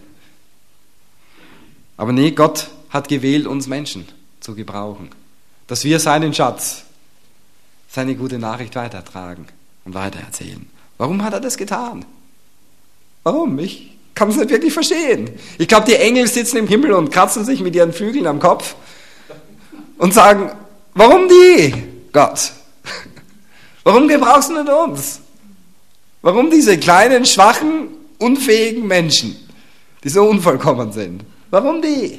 A: Aber nee, Gott hat gewählt, uns Menschen zu gebrauchen. Dass wir seinen Schatz, seine gute Nachricht weitertragen und weitererzählen. Warum hat er das getan? Warum? Ich kann es nicht wirklich verstehen. Ich glaube, die Engel sitzen im Himmel und kratzen sich mit ihren Flügeln am Kopf und sagen, warum die, Gott? Warum gebrauchst du nicht uns? Warum diese kleinen, schwachen, unfähigen Menschen, die so unvollkommen sind? Warum die?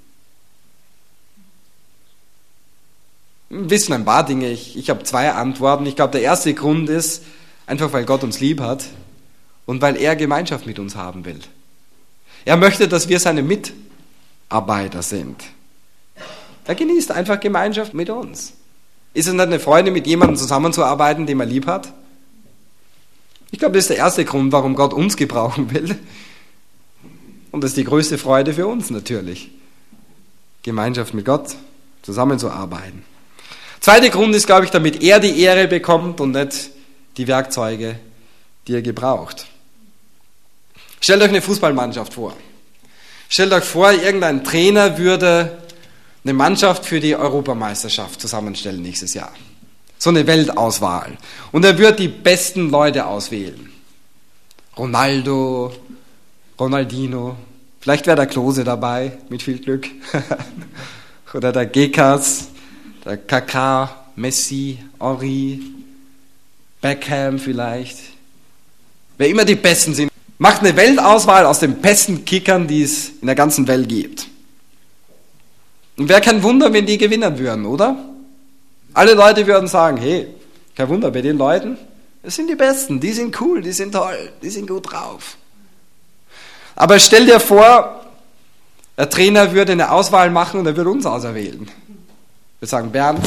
A: Wir wissen ein paar Dinge. Ich habe 2 Antworten. Ich glaube, der erste Grund ist, einfach weil Gott uns lieb hat und weil er Gemeinschaft mit uns haben will. Er möchte, dass wir seine Mitarbeiter sind. Er genießt einfach Gemeinschaft mit uns. Ist es nicht eine Freude, mit jemandem zusammenzuarbeiten, den man lieb hat? Ich glaube, das ist der erste Grund, warum Gott uns gebrauchen will. Und das ist die größte Freude für uns natürlich. Gemeinschaft mit Gott, zusammenzuarbeiten. Zweiter Grund ist, glaube ich, damit er die Ehre bekommt und nicht die Werkzeuge, die er gebraucht. Stellt euch eine Fußballmannschaft vor. Stellt euch vor, irgendein Trainer würde eine Mannschaft für die Europameisterschaft zusammenstellen nächstes Jahr. So eine Weltauswahl. Und er wird die besten Leute auswählen. Ronaldo, Ronaldinho. Vielleicht wäre der Klose dabei, mit viel Glück. Oder der Gekas, der Kaká, Messi, Henry, Beckham vielleicht. Wer immer die Besten sind. Macht eine Weltauswahl aus den besten Kickern, die es in der ganzen Welt gibt. Und wäre kein Wunder, wenn die gewinnen würden, oder? Alle Leute würden sagen, hey, kein Wunder, bei den Leuten, das sind die Besten, die sind cool, die sind toll, die sind gut drauf. Aber stell dir vor, der Trainer würde eine Auswahl machen und er würde uns auserwählen. Wir sagen Bernd,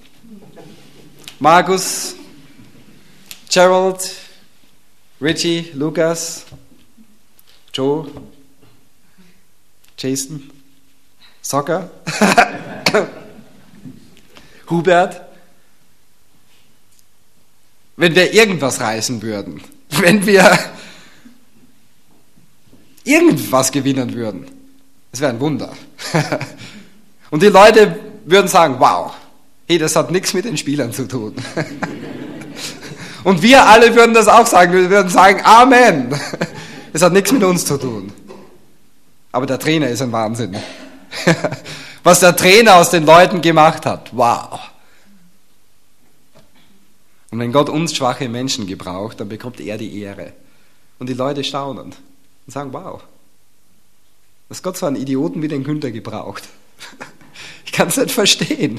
A: Markus, Gerald, Richie, Lukas, Joe, Jason, Soccer, Hubert. Wenn wir irgendwas reißen würden, wenn wir irgendwas gewinnen würden, das wäre ein Wunder. Und die Leute würden sagen, wow, hey, das hat nichts mit den Spielern zu tun. Und wir alle würden das auch sagen, wir würden sagen, Amen. Das hat nichts mit uns zu tun. Aber der Trainer ist ein Wahnsinn. Was der Trainer aus den Leuten gemacht hat, wow. Und wenn Gott uns schwache Menschen gebraucht, dann bekommt er die Ehre. Und die Leute staunen und sagen, wow, dass Gott so einen Idioten wie den Günther gebraucht. Ich kann es nicht verstehen.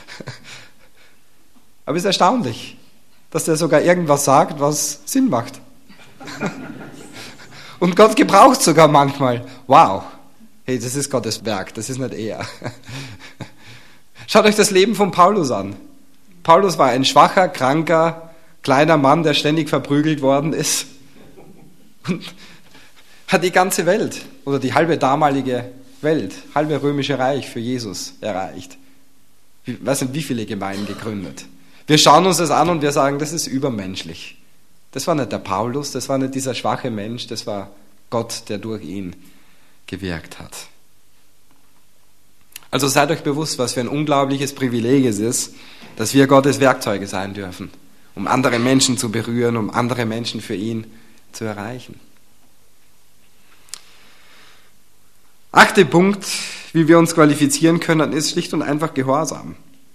A: Aber es ist erstaunlich, dass der sogar irgendwas sagt, was Sinn macht. Und Gott gebraucht sogar manchmal. Wow, hey, das ist Gottes Werk, das ist nicht er. Schaut euch das Leben von Paulus an. Paulus war ein schwacher, kranker, kleiner Mann, der ständig verprügelt worden ist. Und hat die ganze Welt oder die halbe damalige Welt, halbe römische Reich für Jesus erreicht. Ich weiß nicht, wie viele Gemeinden gegründet. Wir schauen uns das an und wir sagen, das ist übermenschlich. Das war nicht der Paulus, das war nicht dieser schwache Mensch, das war Gott, der durch ihn gewirkt hat. Also seid euch bewusst, was für ein unglaubliches Privileg es ist, dass wir Gottes Werkzeuge sein dürfen, um andere Menschen zu berühren, um andere Menschen für ihn zu erreichen. 8. Punkt, wie wir uns qualifizieren können, ist schlicht und einfach Gehorsam.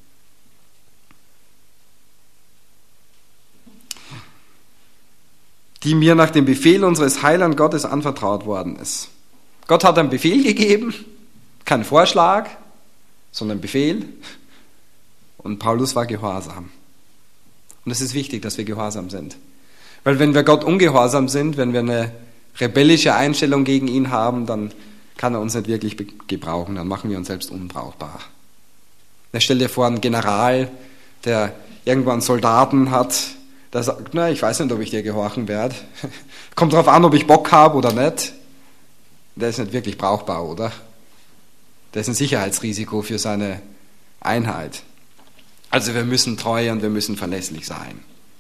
A: Die mir nach dem Befehl unseres Heiland Gottes anvertraut worden ist. Gott hat einen Befehl gegeben, kein Vorschlag, sondern Befehl. Und Paulus war gehorsam. Und es ist wichtig, dass wir gehorsam sind. Weil wenn wir Gott ungehorsam sind, wenn wir eine rebellische Einstellung gegen ihn haben, dann kann er uns nicht wirklich gebrauchen, dann machen wir uns selbst unbrauchbar. Stell dir vor, einen General, der irgendwo einen Soldaten hat, der sagt, na, ich weiß nicht, ob ich dir gehorchen werde. Kommt darauf an, ob ich Bock habe oder nicht. Der ist nicht wirklich brauchbar, oder? Der ist ein Sicherheitsrisiko für seine Einheit. Also wir müssen treu und wir müssen verlässlich sein.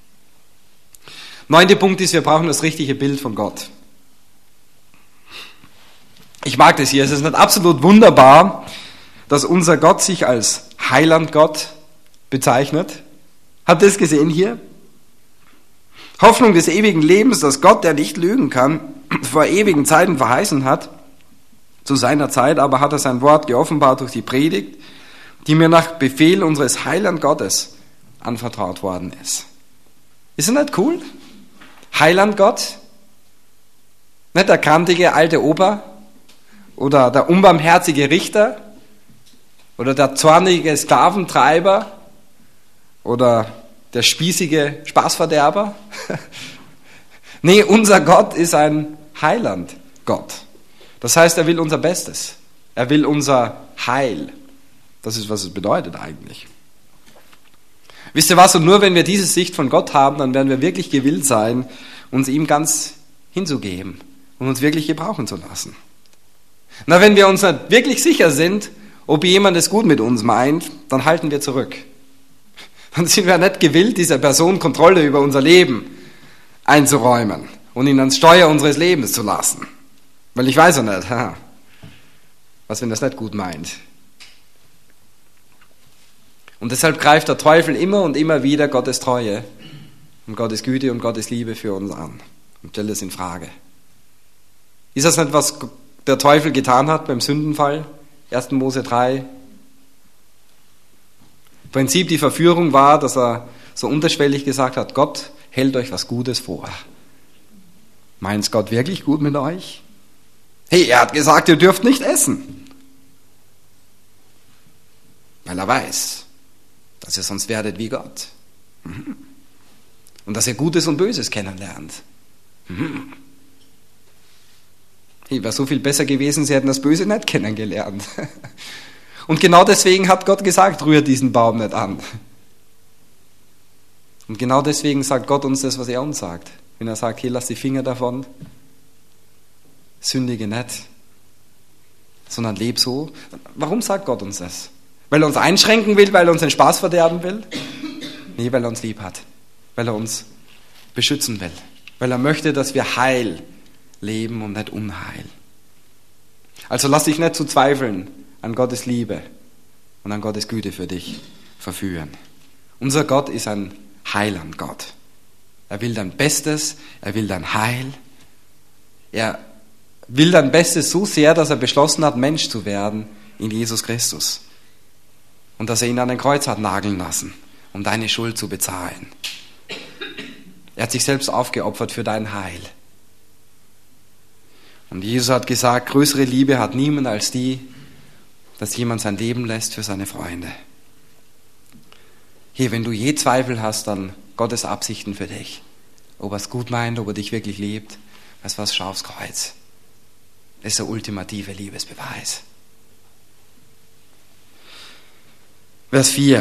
A: 9. Punkt ist, wir brauchen das richtige Bild von Gott. Ich mag das hier. Es ist nicht absolut wunderbar, dass unser Gott sich als Heilandgott bezeichnet. Habt ihr das gesehen hier? Hoffnung des ewigen Lebens, dass Gott, der nicht lügen kann, vor ewigen Zeiten verheißen hat. Zu seiner Zeit aber hat er sein Wort geoffenbart durch die Predigt, die mir nach Befehl unseres Heilandgottes anvertraut worden ist. Ist das nicht cool? Heilandgott? Nicht der krantige alte Opa? Oder der unbarmherzige Richter? Oder der zornige Sklaventreiber? Oder der spießige Spaßverderber? Nee, unser Gott ist ein Heilandgott. Das heißt, er will unser Bestes. Er will unser Heil. Das ist, was es bedeutet eigentlich. Wisst ihr was? Und nur wenn wir diese Sicht von Gott haben, dann werden wir wirklich gewillt sein, uns ihm ganz hinzugeben und uns wirklich gebrauchen zu lassen. Na, wenn wir uns nicht wirklich sicher sind, ob jemand es gut mit uns meint, dann halten wir zurück. Dann sind wir nicht gewillt, dieser Person Kontrolle über unser Leben einzuräumen und ihn ans Steuer unseres Lebens zu lassen. Weil ich weiß ja nicht, was, wenn das nicht gut meint. Und deshalb greift der Teufel immer und immer wieder Gottes Treue und Gottes Güte und Gottes Liebe für uns an. Und stell das in Frage. Ist das nicht, was der Teufel getan hat beim Sündenfall? 1. Mose 3. Im Prinzip die Verführung war, dass er so unterschwellig gesagt hat, Gott hält euch was Gutes vor. Meint's Gott wirklich gut mit euch? Hey, er hat gesagt, ihr dürft nicht essen. Weil er weiß, dass ihr sonst werdet wie Gott. Und dass ihr Gutes und Böses kennenlernt. Hey, wäre so viel besser gewesen, sie hätten das Böse nicht kennengelernt. Und genau deswegen hat Gott gesagt, rührt diesen Baum nicht an. Und genau deswegen sagt Gott uns das, was er uns sagt. Wenn er sagt, hey, lass die Finger davon, sündige nicht, sondern leb so. Warum sagt Gott uns das? Weil er uns einschränken will, weil er uns den Spaß verderben will? Nee, weil er uns lieb hat, weil er uns beschützen will, weil er möchte, dass wir heil leben und nicht Unheil. Also lass dich nicht zu zweifeln an Gottes Liebe und an Gottes Güte für dich verführen. Unser Gott ist ein Heiland Gott. Er will dein Bestes, er will dein Heil. Er will dein Bestes so sehr, dass er beschlossen hat, Mensch zu werden in Jesus Christus. Und dass er ihn an den Kreuz hat nageln lassen, um deine Schuld zu bezahlen. Er hat sich selbst aufgeopfert für dein Heil. Und Jesus hat gesagt, größere Liebe hat niemand als die, dass jemand sein Leben lässt für seine Freunde. Hier, wenn du je Zweifel hast an Gottes Absichten für dich, ob er es gut meint, ob er dich wirklich liebt, weißt du was, schau aufs Kreuz. Das ist der ultimative Liebesbeweis. Vers 4.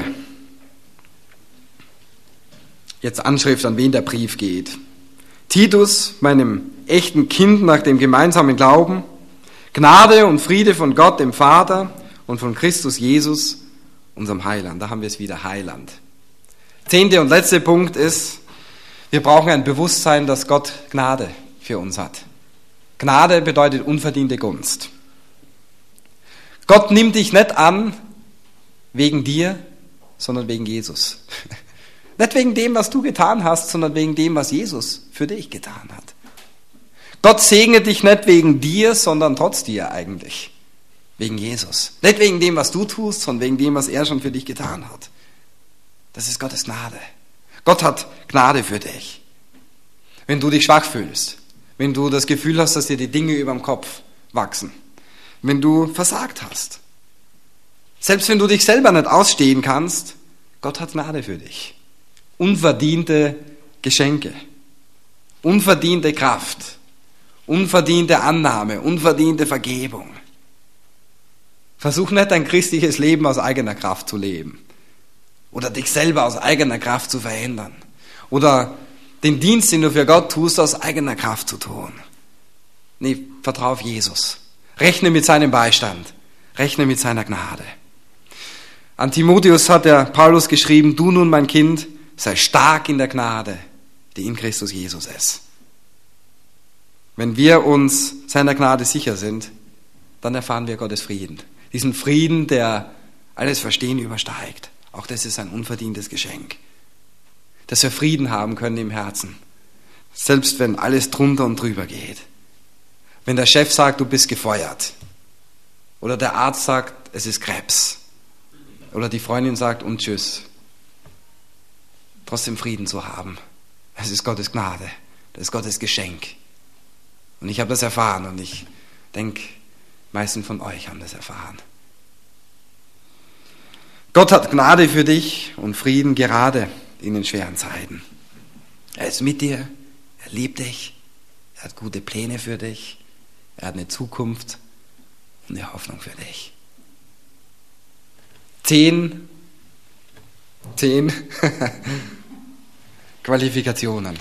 A: Jetzt Anschrift, an wen der Brief geht. Titus, meinem echten Kind nach dem gemeinsamen Glauben, Gnade und Friede von Gott, dem Vater, und von Christus Jesus, unserem Heiland. Da haben wir es wieder, Heiland. 10. und letzte Punkt ist, wir brauchen ein Bewusstsein, dass Gott Gnade für uns hat. Gnade bedeutet unverdiente Gunst. Gott nimmt dich nicht an wegen dir, sondern wegen Jesus. Nicht wegen dem, was du getan hast, sondern wegen dem, was Jesus für dich getan hat. Gott segnet dich nicht wegen dir, sondern trotz dir eigentlich. Wegen Jesus. Nicht wegen dem, was du tust, sondern wegen dem, was er schon für dich getan hat. Das ist Gottes Gnade. Gott hat Gnade für dich. Wenn du dich schwach fühlst, wenn du das Gefühl hast, dass dir die Dinge über dem Kopf wachsen, wenn du versagt hast, selbst wenn du dich selber nicht ausstehen kannst, Gott hat Gnade für dich. Unverdiente Geschenke, unverdiente Kraft, unverdiente Annahme, unverdiente Vergebung. Versuch nicht dein christliches Leben aus eigener Kraft zu leben oder dich selber aus eigener Kraft zu verändern oder den Dienst, den du für Gott tust, aus eigener Kraft zu tun. Nee, vertrau auf Jesus. Rechne mit seinem Beistand. Rechne mit seiner Gnade. An Timotheus hat der Paulus geschrieben, du nun, mein Kind, sei stark in der Gnade, die in Christus Jesus ist. Wenn wir uns seiner Gnade sicher sind, dann erfahren wir Gottes Frieden. Diesen Frieden, der alles Verstehen übersteigt. Auch das ist ein unverdientes Geschenk. Dass wir Frieden haben können im Herzen. Selbst wenn alles drunter und drüber geht. Wenn der Chef sagt, du bist gefeuert. Oder der Arzt sagt, es ist Krebs. Oder die Freundin sagt, und tschüss. Trotzdem Frieden zu haben. Das ist Gottes Gnade. Das ist Gottes Geschenk. Und ich habe das erfahren und ich denke, die meisten von euch haben das erfahren. Gott hat Gnade für dich und Frieden gerade in den schweren Zeiten. Er ist mit dir, er liebt dich, er hat gute Pläne für dich, er hat eine Zukunft und eine Hoffnung für dich. 10 Qualifikationen,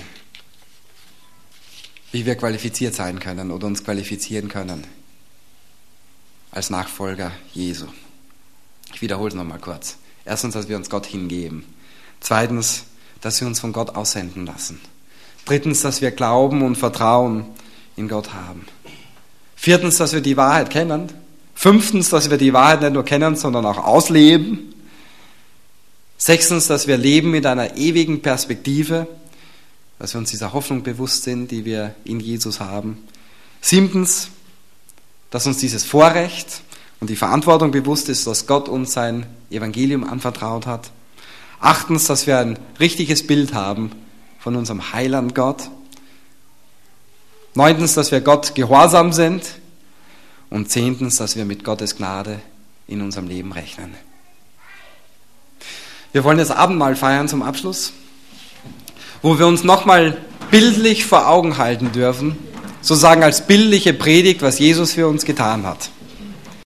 A: wie wir qualifiziert sein können oder uns qualifizieren können als Nachfolger Jesu. Ich wiederhole es nochmal kurz. Erstens, dass wir uns Gott hingeben. Zweitens, dass wir uns von Gott aussenden lassen. Drittens, dass wir Glauben und Vertrauen in Gott haben. Viertens, dass wir die Wahrheit kennen. Fünftens, dass wir die Wahrheit nicht nur kennen, sondern auch ausleben. Sechstens, dass wir leben mit einer ewigen Perspektive. dass wir uns dieser Hoffnung bewusst sind, die wir in Jesus haben. 7. dass uns dieses Vorrecht und die Verantwortung bewusst ist, dass Gott uns sein Evangelium anvertraut hat. 8. dass wir ein richtiges Bild haben von unserem Heiland Gott. 9. dass wir Gott gehorsam sind. Und 10. dass wir mit Gottes Gnade in unserem Leben rechnen. Wir wollen das Abendmahl feiern zum Abschluss, wo wir uns nochmal bildlich vor Augen halten dürfen, sozusagen als bildliche Predigt, was Jesus für uns getan hat.